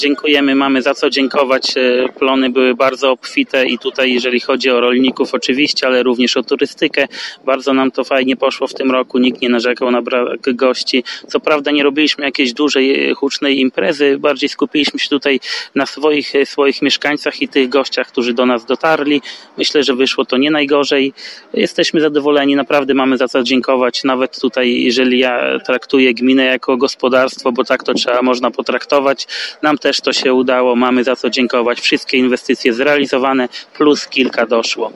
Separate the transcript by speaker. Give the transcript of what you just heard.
Speaker 1: Dziękujemy, mamy za co dziękować. Plony były bardzo obfite i tutaj jeżeli chodzi o rolników oczywiście, ale również o turystykę. Bardzo nam to fajnie poszło w tym roku, nikt nie narzekał na brak gości. Co prawda nie robiliśmy jakiejś dużej, hucznej imprezy, bardziej skupiliśmy się tutaj na swoich mieszkańcach i tych gościach, którzy do nas dotarli. Myślę, że wyszło to nie najgorzej. Jesteśmy zadowoleni, naprawdę mamy za co dziękować. Nawet tutaj, jeżeli ja traktuję gminę jako gospodarstwo, bo tak to można potraktować, nam też to się udało, mamy za co dziękować. Wszystkie inwestycje zrealizowane, plus kilka doszło.